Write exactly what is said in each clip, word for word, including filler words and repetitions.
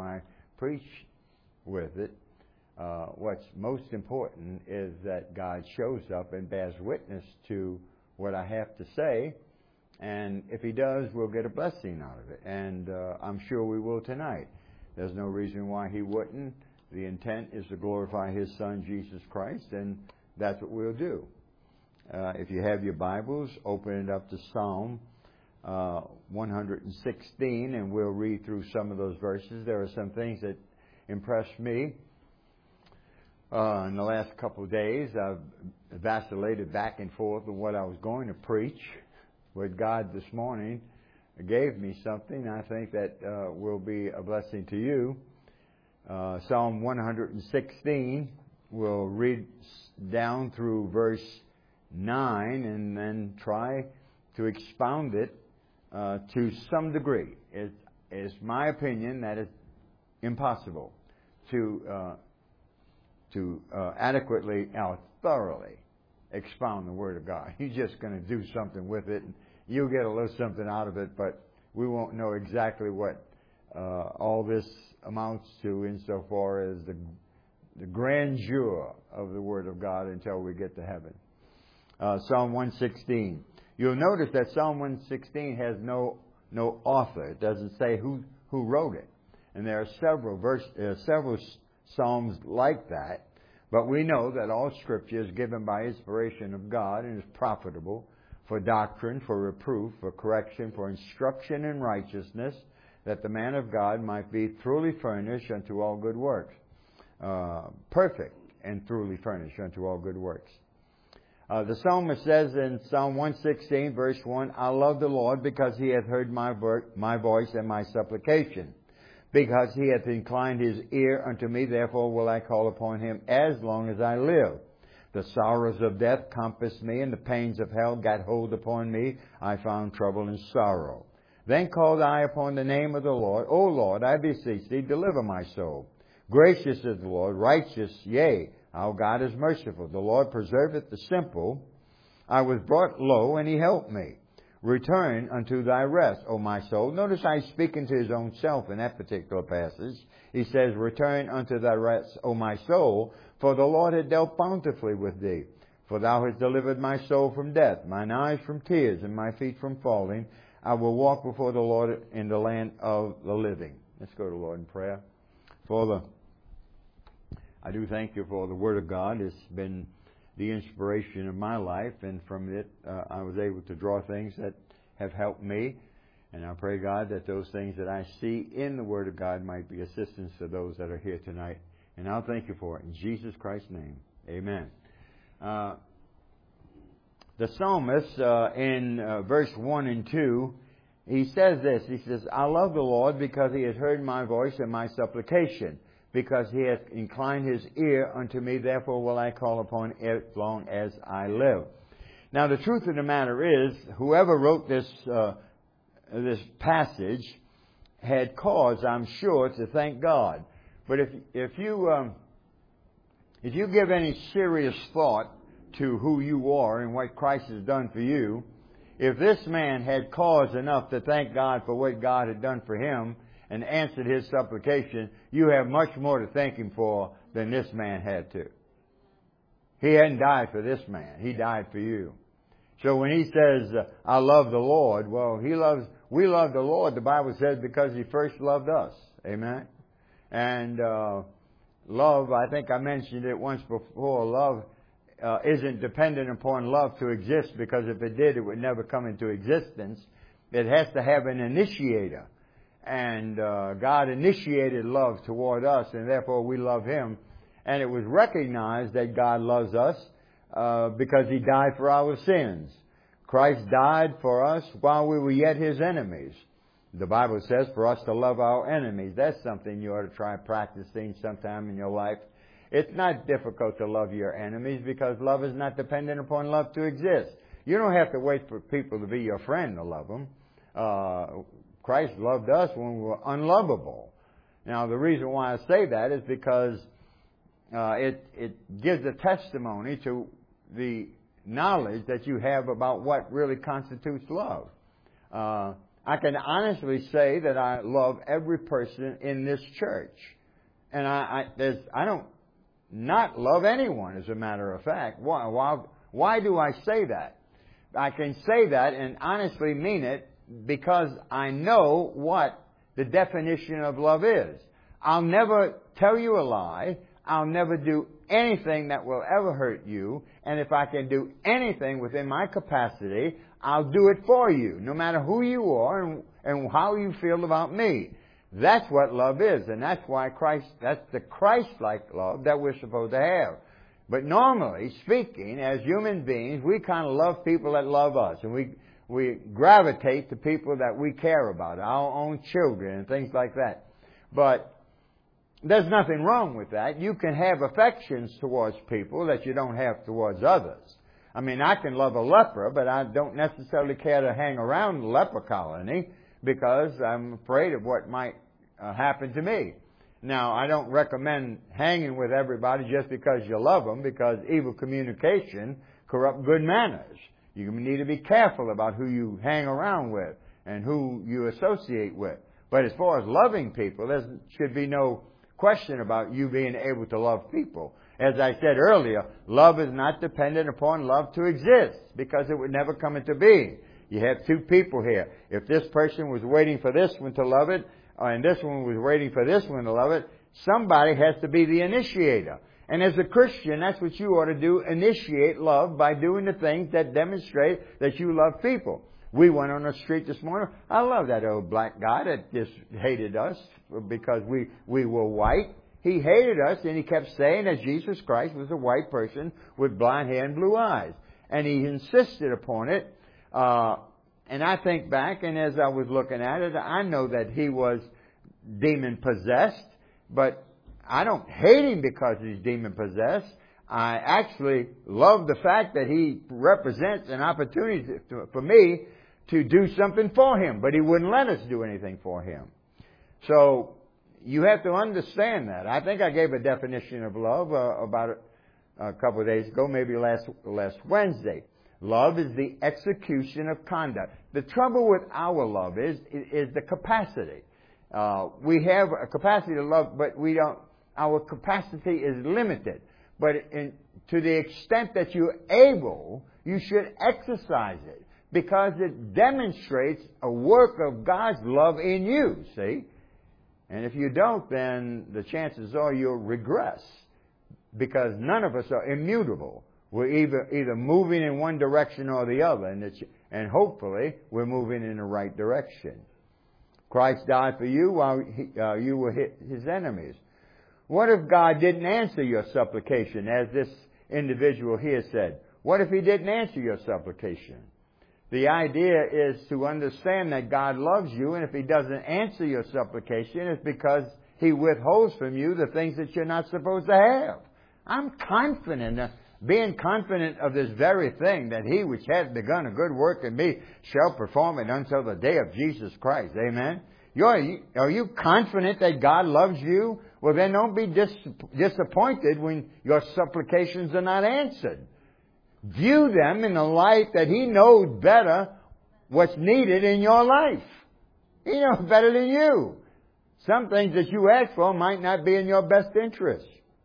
time I preach with it. Uh, what's most important is that God shows up and bears witness to what I have to say. And if He does, we'll get a blessing out of it. And uh, I'm sure we will tonight. There's no reason why He wouldn't. The intent is to glorify His Son, Jesus Christ, and that's what we'll do. Uh, if you have your Bibles, open it up to Psalm uh, one hundred sixteen, and we'll read through some of those verses. There are some things that impressed me. Uh, in the last couple of days, I've vacillated back and forth on what I was going to preach. But God this morning gave me something I think that uh, will be a blessing to you. Uh, Psalm one hundred sixteen, we'll read down through verse nine and then try to expound it uh, to some degree. It is my opinion that it's impossible to uh, to uh, adequately or thoroughly expound the Word of God. He's just going to do something with it, and you'll get a little something out of it, but we won't know exactly what uh, all this amounts to insofar as the the grandeur of the Word of God until we get to heaven. Uh, Psalm one sixteen. You'll notice that Psalm one sixteen has no no author. It doesn't say who who wrote it, and there are several verse uh, several psalms like that. But we know that all Scripture is given by inspiration of God and is profitable for doctrine, for reproof, for correction, for instruction in righteousness, that the man of God might be truly furnished unto all good works. Uh, perfect and truly furnished unto all good works. Uh, the psalmist says in Psalm one sixteen, verse one, I love the Lord because He hath heard my, vo- my voice and my supplication. Because He hath inclined His ear unto me, therefore will I call upon Him as long as I live. The sorrows of death compassed me, and the pains of hell got hold upon me. I found trouble and sorrow. Then called I upon the name of the Lord. O Lord, I beseech Thee, deliver my soul. Gracious is the Lord, righteous, yea, our God is merciful. The Lord preserveth the simple. I was brought low, and He helped me. Return unto thy rest, O my soul. Notice I speaking to His own self in that particular passage. He says, return unto thy rest, O my soul, for the Lord hath dealt bountifully with thee. For thou hast delivered my soul from death, mine eyes from tears, and my feet from falling. I will walk before the Lord in the land of the living. Let's go to the Lord in prayer. Father, I do thank You for the Word of God. It's been the inspiration of my life, and from it uh, I was able to draw things that have helped me. And I pray, God, that those things that I see in the Word of God might be assistance to those that are here tonight. And I'll thank You for it. In Jesus Christ's name, amen. Uh, the psalmist, uh, in uh, verse one and two, he says this. He says, I love the Lord because He has heard my voice and my supplication. Because He hath inclined His ear unto me, therefore will I call upon it as long as I live. Now, the truth of the matter is, whoever wrote this uh, this passage had cause, I'm sure, to thank God. But if if you um, if you give any serious thought to who you are and what Christ has done for you, if this man had cause enough to thank God for what God had done for him and answered his supplication, you have much more to thank Him for than this man had to. He hadn't died for this man. He died for you. So when he says, I love the Lord, well, he loves, we love the Lord, the Bible says, because He first loved us. Amen? And uh, love, I think I mentioned it once before, love uh, isn't dependent upon love to exist, because if it did, it would never come into existence. It has to have an initiator. And uh, God initiated love toward us, and therefore we love Him. And it was recognized that God loves us uh, because He died for our sins. Christ died for us while we were yet His enemies. The Bible says for us to love our enemies. That's something you ought to try practicing sometime in your life. It's not difficult to love your enemies because love is not dependent upon love to exist. You don't have to wait for people to be your friend to love them. Uh, Christ loved us when we were unlovable. Now, the reason why I say that is because uh, it, it gives a testimony to the knowledge that you have about what really constitutes love. Uh, I can honestly say that I love every person in this church. And I, I, there's, I don't not love anyone, as a matter of fact. Why, why, why do I say that? I can say that and honestly mean it because I know what the definition of love is. I'll never tell you a lie. I'll never do anything that will ever hurt you. And if I can do anything within my capacity, I'll do it for you, no matter who you are and, and how you feel about me. That's what love is. And that's why Christ, that's the Christ-like love that we're supposed to have. But normally speaking, as human beings, we kind of love people that love us. And we, we gravitate to people that we care about, our own children and things like that. But there's nothing wrong with that. You can have affections towards people that you don't have towards others. I mean, I can love a leper, but I don't necessarily care to hang around the leper colony because I'm afraid of what might uh, happen to me. Now, I don't recommend hanging with everybody just because you love them, because evil communication corrupts good manners. You need to be careful about who you hang around with and who you associate with. But as far as loving people, there should be no question about you being able to love people. As I said earlier, love is not dependent upon love to exist, because it would never come into being. You have two people here. If this person was waiting for this one to love it, and this one was waiting for this one to love it, somebody has to be the initiator. And as a Christian, that's what you ought to do, initiate love by doing the things that demonstrate that you love people. We went on the street this morning. I love that old black guy that just hated us because we, we were white. He hated us, and he kept saying that Jesus Christ was a white person with blonde hair and blue eyes. And he insisted upon it. Uh, and I think back, and as I was looking at it, I know that he was demon-possessed, but I don't hate him because he's demon-possessed. I actually love the fact that he represents an opportunity to, for me to do something for him, but he wouldn't let us do anything for him. So you have to understand that. I think I gave a definition of love uh, about a, a couple of days ago, maybe last last Wednesday. Love is the execution of conduct. The trouble with our love is is the capacity. Uh, we have a capacity to love, but we don't. Our capacity is limited. But in, to the extent that you're able, you should exercise it, because it demonstrates a work of God's love in you, see? And if you don't, then the chances are you'll regress, because none of us are immutable. We're either, either moving in one direction or the other, and, it's, and hopefully we're moving in the right direction. Christ died for you while he, uh, you were his enemies. What if God didn't answer your supplication, as this individual here said? What if He didn't answer your supplication? The idea is to understand that God loves you, and if He doesn't answer your supplication, it's because He withholds from you the things that you're not supposed to have. I'm confident, uh, being confident of this very thing, that He which hath begun a good work in me shall perform it until the day of Jesus Christ. Amen? You're, are you confident that God loves you? Well, then don't be dis- disappointed when your supplications are not answered. View them in the light that He knows better what's needed in your life. He knows better than you. Some things that you ask for might not be in your best interest.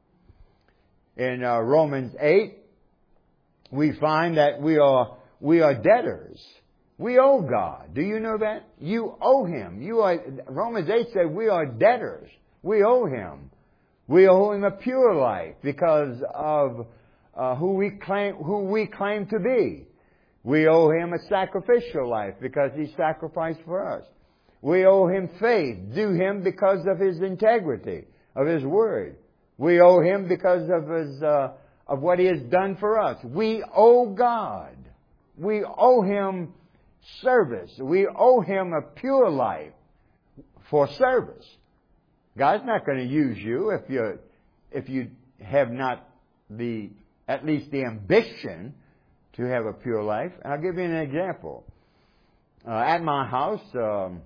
In uh, Romans eight, we find that we are we are debtors. We owe God. Do you know that? You owe Him. You are. Romans eight said we are debtors. We owe Him. We owe Him a pure life because of uh, who we claim who we claim to be. We owe Him a sacrificial life because He sacrificed for us. We owe Him faith, due Him because of His integrity, of His word. We owe Him because of His uh, of what He has done for us. We owe God. We owe Him service. We owe Him a pure life for service. God's not going to use you if you if you have not the at least the ambition to have a pure life. And I'll give you an example. Uh, at my house, um,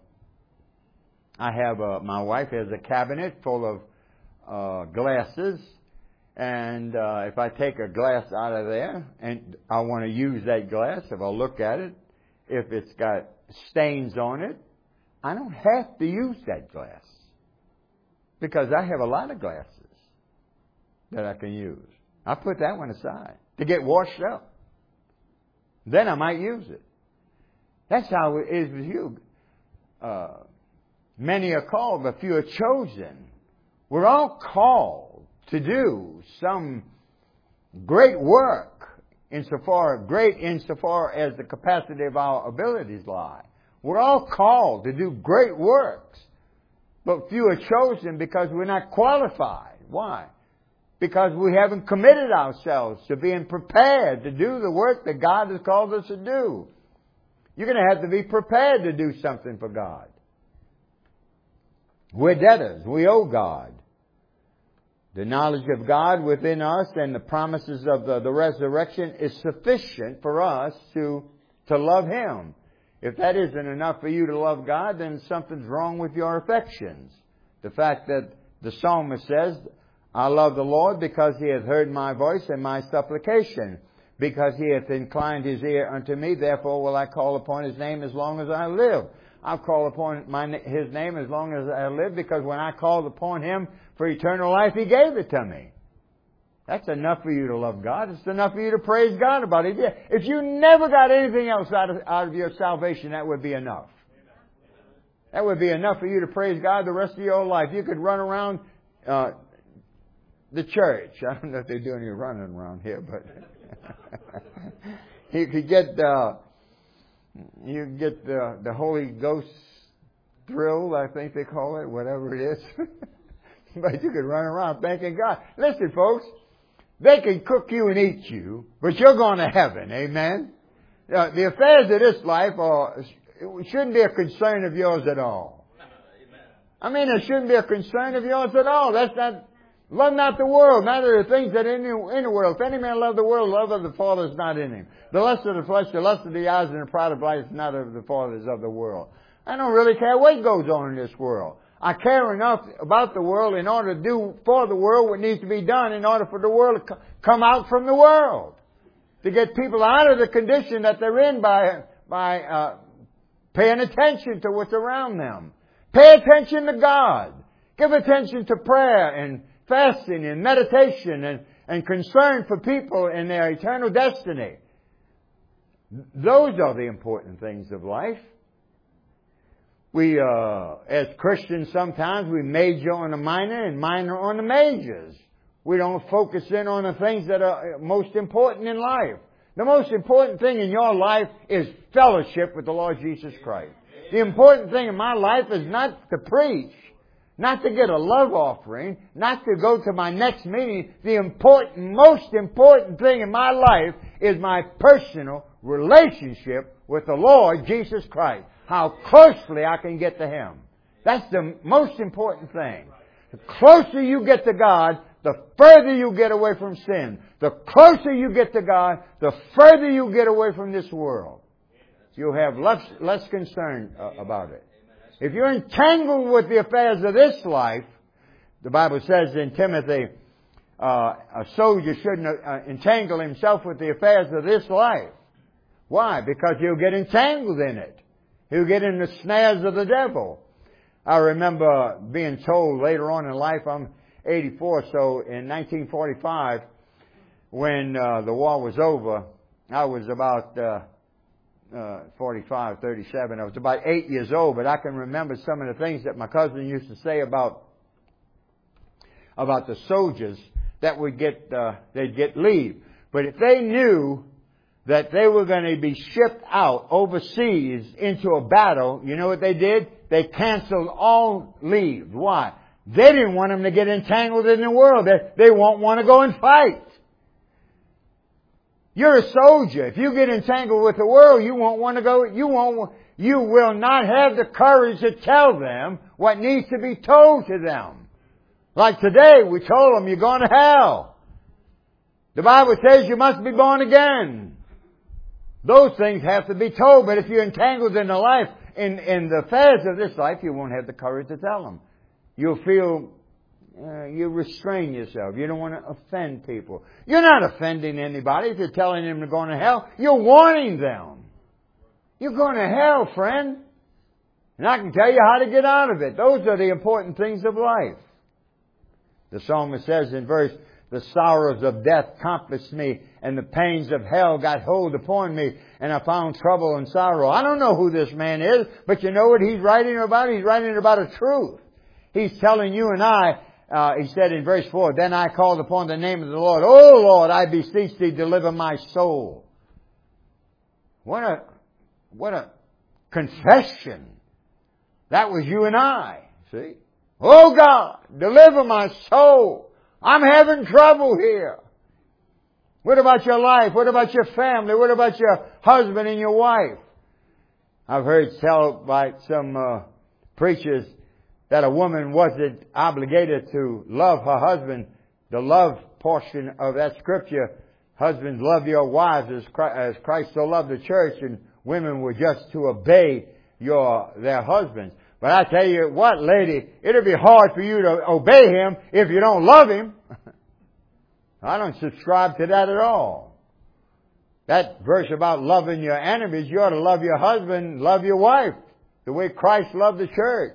I have a, my wife has a cabinet full of uh, glasses, and uh, if I take a glass out of there and I want to use that glass, if I look at it, if it's got stains on it, I don't have to use that glass. Because I have a lot of glasses that I can use. I put that one aside to get washed up. Then I might use it. That's how it is with you. Uh, many are called, but few are chosen. We're all called to do some great work, insofar great insofar as the capacity of our abilities lie. We're all called to do great works, but few are chosen because we're not qualified. Why? Because we haven't committed ourselves to being prepared to do the work that God has called us to do. You're going to have to be prepared to do something for God. We're debtors. We owe God. The knowledge of God within us and the promises of the, the resurrection is sufficient for us to, to love Him. If that isn't enough for you to love God, then something's wrong with your affections. The fact that the psalmist says, I love the Lord because He hath heard my voice and my supplication. Because He hath inclined His ear unto me, therefore will I call upon His name as long as I live. I'll call upon my, His name as long as I live, because when I called upon Him for eternal life, He gave it to me. That's enough for you to love God. It's enough for you to praise God about it. If you never got anything else out of, out of your salvation, that would be enough. That would be enough for you to praise God the rest of your life. You could run around uh, the church. I don't know if they're doing any running around here, but you could get uh, you could get the, the Holy Ghost thrill, I think they call it, whatever it is. But you could run around thanking God. Listen, folks, they can cook you and eat you, but you're going to heaven. Amen? Uh, the affairs of this life are, it shouldn't be a concern of yours at all. I mean, it shouldn't be a concern of yours at all. That's not, love not the world, neither the things that are in the, in the world. If any man love the world, love of the Father is not in him. The lust of the flesh, the lust of the eyes, and the pride of life is not of the Father, is of the world. I don't really care what goes on in this world. I care enough about the world in order to do for the world what needs to be done in order for the world to come out from the world. To get people out of the condition that they're in by, by uh, paying attention to what's around them. Pay attention to God. Give attention to prayer and fasting and meditation and, and concern for people in their eternal destiny. Those are the important things of life. We, uh, as Christians, sometimes we major on the minor and minor on the majors. We don't focus in on the things that are most important in life. The most important thing in your life is fellowship with the Lord Jesus Christ. The important thing in my life is not to preach, not to get a love offering, not to go to my next meeting. The important, most important thing in my life is my personal relationship with the Lord Jesus Christ. How closely I can get to Him. That's the most important thing. The closer you get to God, the further you get away from sin. The closer you get to God, the further you get away from this world. You'll have less, less concern uh, about it. If you're entangled with the affairs of this life, the Bible says in Timothy, uh, a soldier shouldn't uh, entangle himself with the affairs of this life. Why? Because he'll get entangled in it. He'll get in the snares of the devil. I remember being told later on in life, I'm eighty-four, so in nineteen forty-five, when uh, the war was over, I was about uh, uh, forty-five, thirty-seven. I was about eight years old, but I can remember some of the things that my cousin used to say about about the soldiers that would get uh, they'd get leave. But if they knew that they were going to be shipped out overseas into a battle, you know what they did? They canceled all leave. Why? They didn't want them to get entangled in the world. They, they won't want to go and fight. You're a soldier. If you get entangled with the world, you won't want to go. You won't. You will not have the courage to tell them what needs to be told to them. Like today, we told them you're going to hell. The Bible says you must be born again. Those things have to be told, but if you're entangled in the life, in, in the affairs of this life, you won't have the courage to tell them. You'll feel, uh, you restrain yourself. You don't want to offend people. You're not offending anybody if you're telling them they're going to hell. You're warning them. You're going to hell, friend. And I can tell you how to get out of it. Those are the important things of life. The psalmist says in verse, the sorrows of death compassed me, and the pains of hell got hold upon me, and I found trouble and sorrow. I don't know who this man is, but you know what he's writing about? He's writing about a truth. He's telling you and I, uh, he said in verse four, then I called upon the name of the Lord. Oh Lord, I beseech thee, deliver my soul. What a, what a confession. That was you and I, see? Oh God, deliver my soul. I'm having trouble here. What about your life? What about your family? What about your husband and your wife? I've heard tell by some uh, preachers that a woman wasn't obligated to love her husband. The love portion of that scripture, husbands, love your wives as Christ, as Christ so loved the church, and women were just to obey your their husbands. But I tell you what, lady, it'll be hard for you to obey him if you don't love him. I don't subscribe to that at all. That verse about loving your enemies, you ought to love your husband, love your wife, the way Christ loved the church.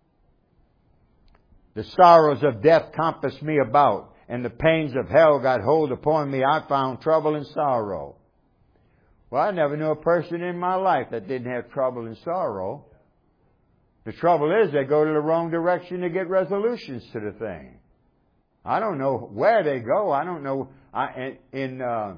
The sorrows of death compassed me about, and the pains of hell got hold upon me. I found trouble and sorrow. Well, I never knew a person in my life that didn't have trouble and sorrow. The trouble is they go to the wrong direction to get resolutions to the thing. I don't know where they go. I don't know. I, in uh,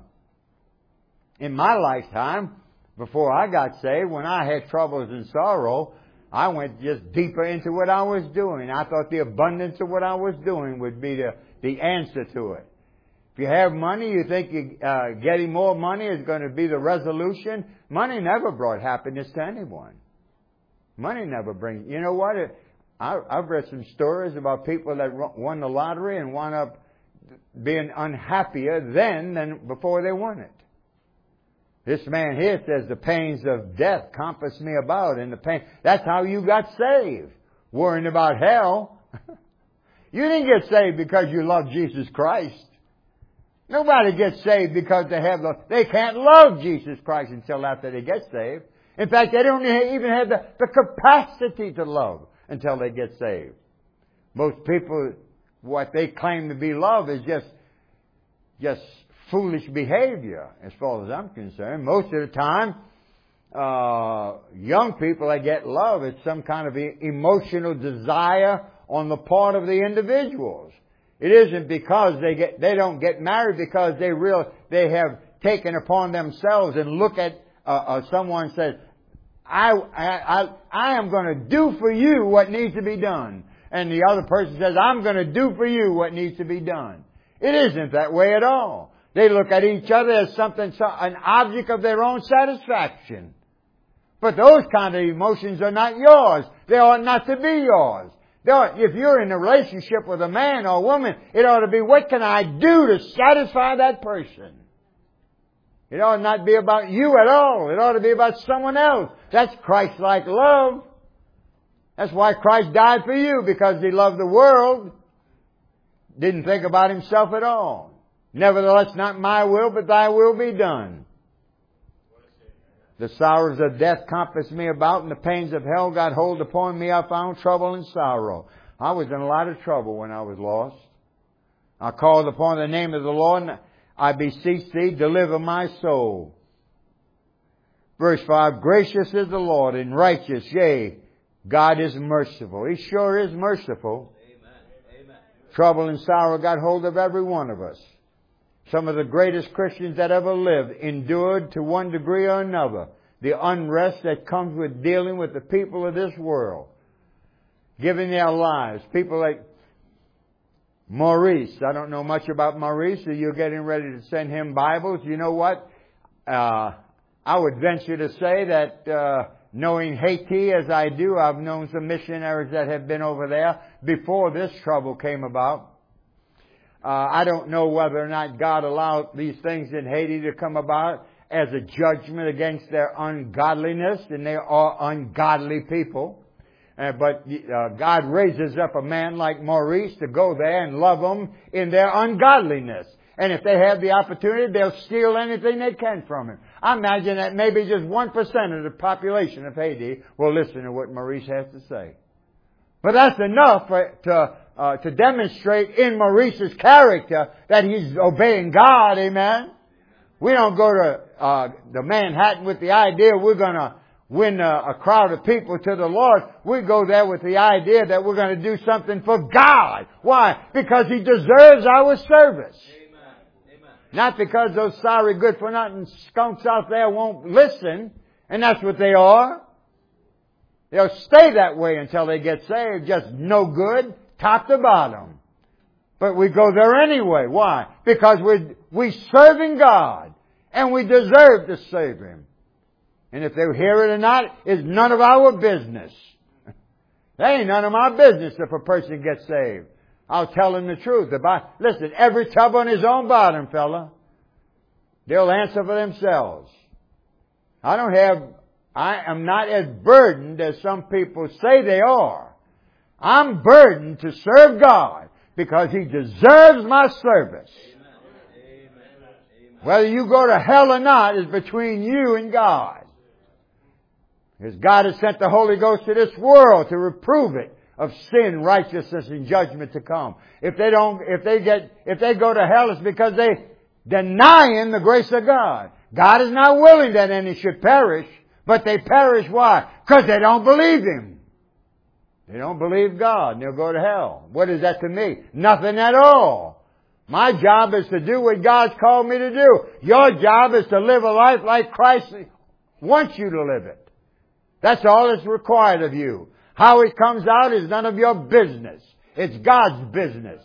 in my lifetime, before I got saved, when I had troubles and sorrow, I went just deeper into what I was doing. I thought the abundance of what I was doing would be the, the answer to it. If you have money, you think you, uh, getting more money is going to be the resolution. Money never brought happiness to anyone. Money never brings... You know what? It, I, I've read some stories about people that won the lottery and wound up being unhappier then than before they won it. This man here says the pains of death compass me about, and the pain... That's how you got saved. Worrying about hell. You didn't get saved because you love Jesus Christ. Nobody gets saved because they have the... They can't love Jesus Christ until after they get saved. In fact, they don't even have the, the capacity to love until they get saved. Most people, what they claim to be love is just, just foolish behavior, as far as I'm concerned. Most of the time, uh, young people that get love, it's some kind of emotional desire on the part of the individuals. It isn't because they get, they don't get married because they real, they have taken upon themselves and look at uh, uh, someone says, I, I, I, I am going to do for you what needs to be done. And the other person says, I'm going to do for you what needs to be done. It isn't that way at all. They look at each other as something, an object of their own satisfaction. But those kind of emotions are not yours. They ought not to be yours. They ought, if you're in a relationship with a man or a woman, it ought to be, what can I do to satisfy that person? It ought not be about you at all. It ought to be about someone else. That's Christ-like love. That's why Christ died for you, because He loved the world. Didn't think about Himself at all. Nevertheless, not my will, but Thy will be done. The sorrows of death compassed me about, and the pains of hell got hold upon me. I found trouble and sorrow. I was in a lot of trouble when I was lost. I called upon the name of the Lord, and I beseech Thee, deliver my soul. Verse five, gracious is the Lord and righteous, yea, God is merciful. He sure is merciful. Amen. Amen. Trouble and sorrow got hold of every one of us. Some of the greatest Christians that ever lived endured to one degree or another the unrest that comes with dealing with the people of this world, giving their lives. People like Maurice. I don't know much about Maurice, so you're getting ready to send him Bibles. You know what? Uh, I would venture to say that uh, knowing Haiti as I do, I've known some missionaries that have been over there before this trouble came about. Uh, I don't know whether or not God allowed these things in Haiti to come about as a judgment against their ungodliness, and they are ungodly people. Uh, but uh, God raises up a man like Maurice to go there and love them in their ungodliness. And if they have the opportunity, they'll steal anything they can from him. I imagine that maybe just one percent of the population of Haiti will listen to what Maurice has to say. But that's enough for, to, uh, to demonstrate in Maurice's character that he's obeying God, amen? We don't go to uh, the Manhattan with the idea we're going to win a, a crowd of people to the Lord. We go there with the idea that we're going to do something for God. Why? Because He deserves our service. Amen. Amen. Not because those sorry good-for-nothing skunks out there won't listen, and that's what they are. They'll stay that way until they get saved, just no good, top to bottom. But we go there anyway. Why? Because we're, we're serving God, and we deserve to save Him. And if they hear it or not, is none of our business. That ain't none of my business if a person gets saved. I'll tell them the truth. If I, listen, every tub on his own bottom, fella. They'll answer for themselves. I don't have, I am not as burdened as some people say they are. I'm burdened to serve God because He deserves my service. Amen. Whether you go to hell or not is between you and God. Because God has sent the Holy Ghost to this world to reprove it of sin, righteousness, and judgment to come. If they don't, if they get, if they go to hell, it's because they denying the grace of God. God is not willing that any should perish, but they perish. Why? Because they don't believe Him. They don't believe God, and they'll go to hell. What is that to me? Nothing at all. My job is to do what God's called me to do. Your job is to live a life like Christ wants you to live it. That's all that's required of you. How it comes out is none of your business. It's God's business.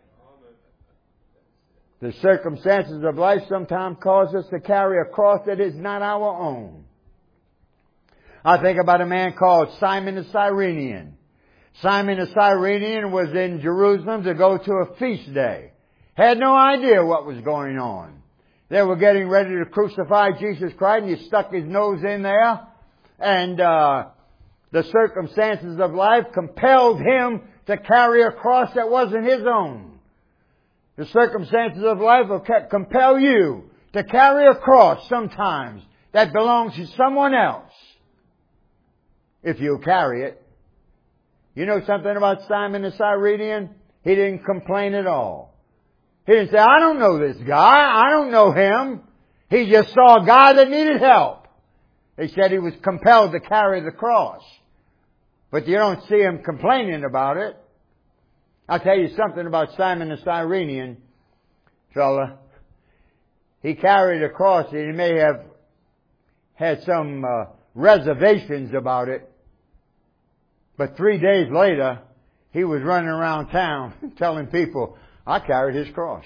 The circumstances of life sometimes cause us to carry a cross that is not our own. I think about a man called Simon the Cyrenian. Simon the Cyrenian was in Jerusalem to go to a feast day. Had no idea what was going on. They were getting ready to crucify Jesus Christ, and he stuck his nose in there. And uh, the circumstances of life compelled him to carry a cross that wasn't his own. The circumstances of life will compel you to carry a cross sometimes that belongs to someone else. If you carry it. You know something about Simon the Cyrenian? He didn't complain at all. He didn't say, I don't know this guy. I don't know him. He just saw a guy that needed help. They said he was compelled to carry the cross. But you don't see him complaining about it. I'll tell you something about Simon the Cyrenian fella. He carried a cross and he may have had some uh, reservations about it. But three days later, he was running around town telling people, I carried his cross.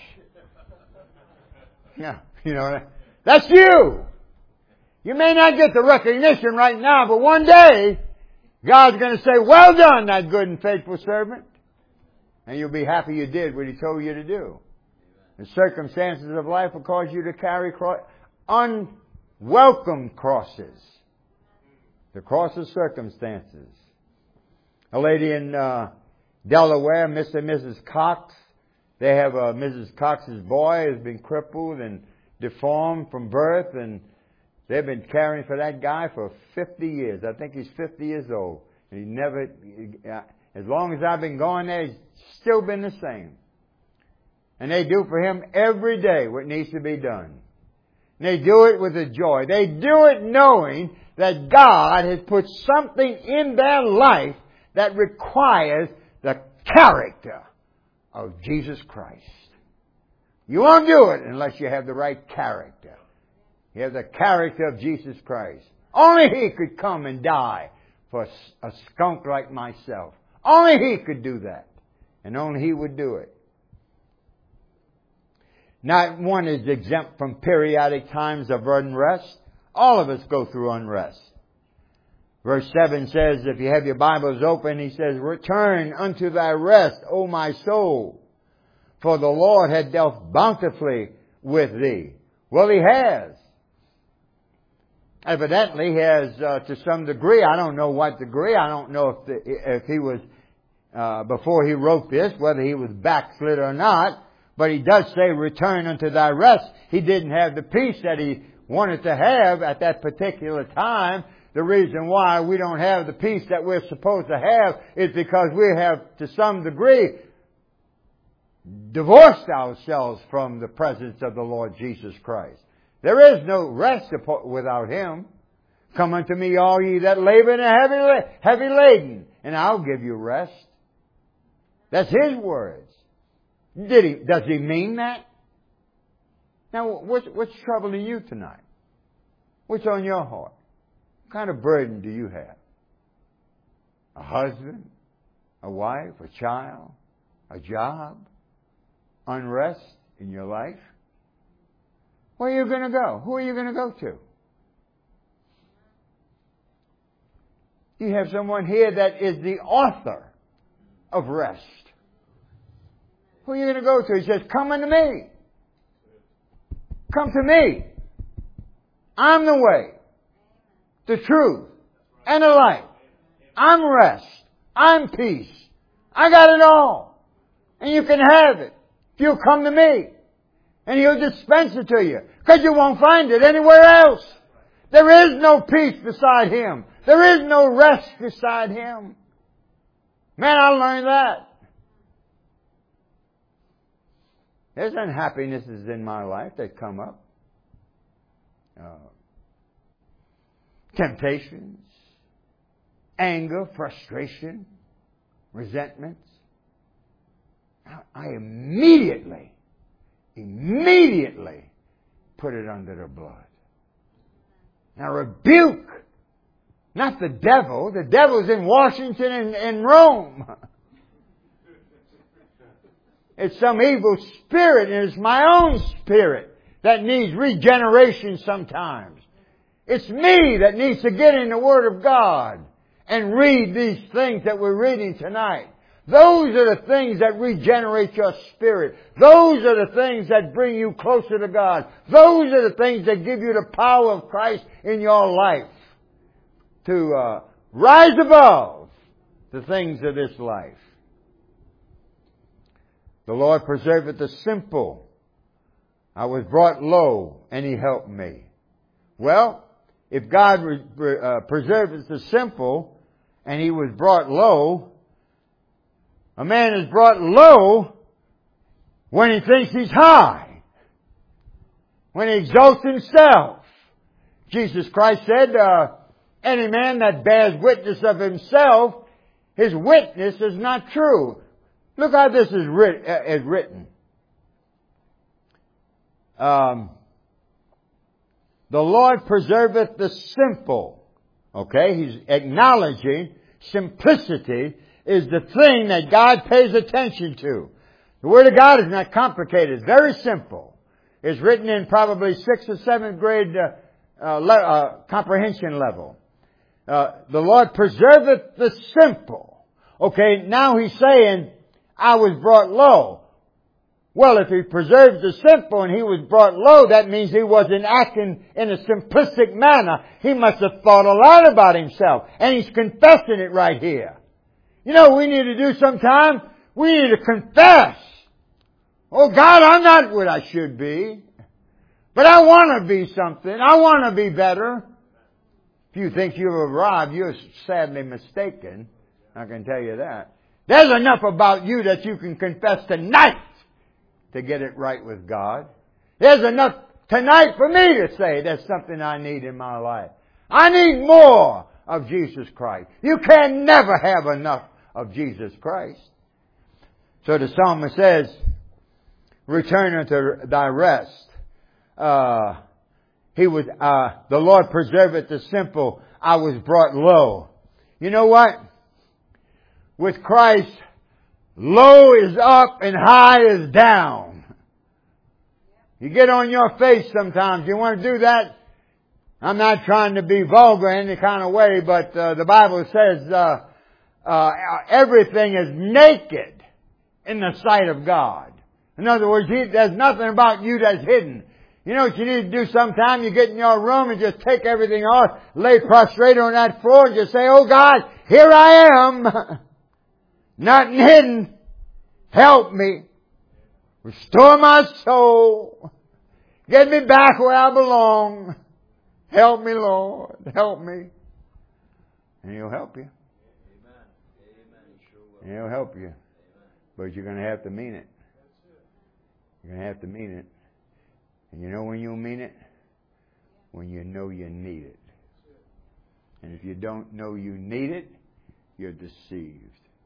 Yeah, you know, that's you. You may not get the recognition right now, but one day, God's going to say, well done, that good and faithful servant. And you'll be happy you did what He told you to do. The circumstances of life will cause you to carry cro- unwelcome crosses. The cross of circumstances. A lady in uh, Delaware, Mister and Missus Cox, they have a Missus Cox's boy has been crippled and deformed from birth, and they've been caring for that guy for fifty years. I think he's fifty years old. He never, as long as I've been going there, he's still been the same. And they do for him every day what needs to be done. And they do it with a joy. They do it knowing that God has put something in their life that requires the character of Jesus Christ. You won't do it unless you have the right character. You have the character of Jesus Christ. Only He could come and die for a skunk like myself. Only He could do that. And only He would do it. Not one is exempt from periodic times of unrest. All of us go through unrest. Verse seven says, if you have your Bibles open, He says, return unto thy rest, O my soul, for the Lord hath dealt bountifully with thee. Well, He has. Evidently, He has uh, to some degree. I don't know what degree. I don't know if the, if He was, uh, before He wrote this, whether He was backslid or not. But He does say, return unto thy rest. He didn't have the peace that He wanted to have at that particular time. The reason why we don't have the peace that we're supposed to have is because we have, to some degree, divorced ourselves from the presence of the Lord Jesus Christ. There is no rest without Him. Come unto me, all ye that labor and are heavy, heavy laden, and I'll give you rest. That's His words. Did He? Does He mean that? Now, what's, what's troubling you tonight? What's on your heart? What kind of burden do you have? A husband? A wife? A child? A job? Unrest in your life? Where are you going to go? Who are you going to go to? You have someone here that is the author of rest. Who are you going to go to? He says, come unto me. Come to me. I'm the way, the truth, and the life. I'm rest. I'm peace. I got it all. And you can have it if you'll come to me. And He'll dispense it to you. Because you won't find it anywhere else. There is no peace beside Him. There is no rest beside Him. Man, I learned that. There's unhappinesses in my life that come up. Uh, temptations, anger, frustration, resentments. I immediately, immediately put it under the blood. Now rebuke, not the devil. The devil's in Washington and, and Rome. It's some evil spirit, and it's my own spirit that needs regeneration sometimes. It's me that needs to get in the Word of God and read these things that we're reading tonight. Those are the things that regenerate your spirit. Those are the things that bring you closer to God. Those are the things that give you the power of Christ in your life to uh, rise above the things of this life. The Lord preserveth the simple. I was brought low, and He helped me. Well, if God uh, preserveth the simple, and He was brought low, a man is brought low when he thinks he's high, when he exalts himself. Jesus Christ said, uh, any man that bears witness of himself, his witness is not true. Look how this is, writ- uh, is written. Um, the Lord preserveth the simple. Okay, He's acknowledging simplicity is the thing that God pays attention to. The Word of God is not complicated. It's very simple. It's written in probably sixth or seventh grade uh, uh, le- uh, comprehension level. Uh, the Lord preserveth the simple. Okay, now He's saying, I was brought low. Well, if He preserves the simple and He was brought low, that means He wasn't acting in a simplistic manner. He must have thought a lot about Himself. And He's confessing it right here. You know what we need to do sometime? We need to confess. Oh God, I'm not what I should be. But I want to be something. I want to be better. If you think you've arrived, you're sadly mistaken. I can tell you that. There's enough about you that you can confess tonight to get it right with God. There's enough tonight for me to say there's something I need in my life. I need more of Jesus Christ. You can never have enough of Jesus Christ. So the psalmist says, return unto thy rest. Uh, he was, uh, the Lord preserveth the simple. I was brought low. You know what? With Christ, low is up and high is down. You get on your face sometimes. You want to do that? I'm not trying to be vulgar in any kind of way, but uh, the Bible says uh, uh, everything is naked in the sight of God. In other words, he, there's nothing about you that's hidden. You know what you need to do sometime? You get in your room and just take everything off, lay prostrate on that floor and just say, oh God, here I am. Nothing hidden. Help me. Restore my soul. Get me back where I belong. Help me, Lord. Help me. And He'll help you. Amen. Amen. Sure will. He'll help you. Amen. But you're going to have to mean it. You're going to have to mean it. And you know when you'll mean it? When you know you need it. And if you don't know you need it, you're deceived.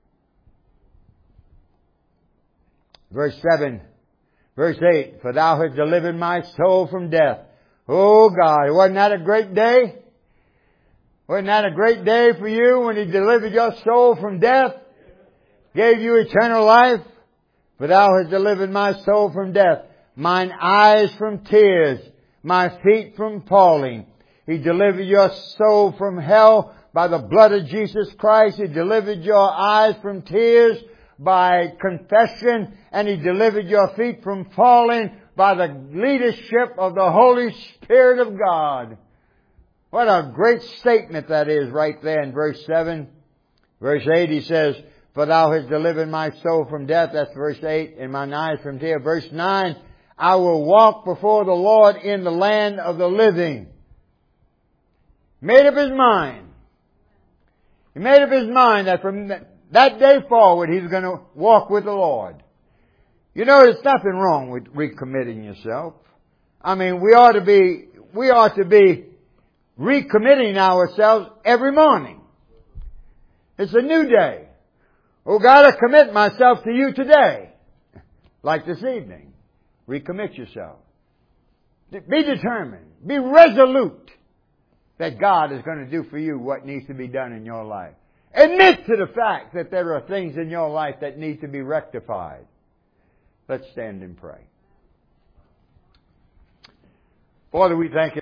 Verse seven. Verse eight. For thou hast delivered my soul from death. Oh God, wasn't that a great day? Wasn't that a great day for you when He delivered your soul from death? Gave you eternal life? For thou hast delivered my soul from death, mine eyes from tears, my feet from falling. He delivered your soul from hell by the blood of Jesus Christ. He delivered your eyes from tears by confession, and He delivered your feet from falling by the leadership of the Holy Spirit of God. What a great statement that is right there in verse seven. Verse eight, He says, for thou hast delivered my soul from death. That's verse eight. And mine eyes from tears. Verse nine, I will walk before the Lord in the land of the living. Made up His mind. He made up His mind that from that day forward He's going to walk with the Lord. You know, there's nothing wrong with recommitting yourself. I mean, we ought to be, we ought to be recommitting ourselves every morning. It's a new day. Oh God, I commit myself to You today. Like this evening. Recommit yourself. Be determined. Be resolute that God is going to do for you what needs to be done in your life. Admit to the fact that there are things in your life that need to be rectified. Let's stand and pray. Father, we thank You.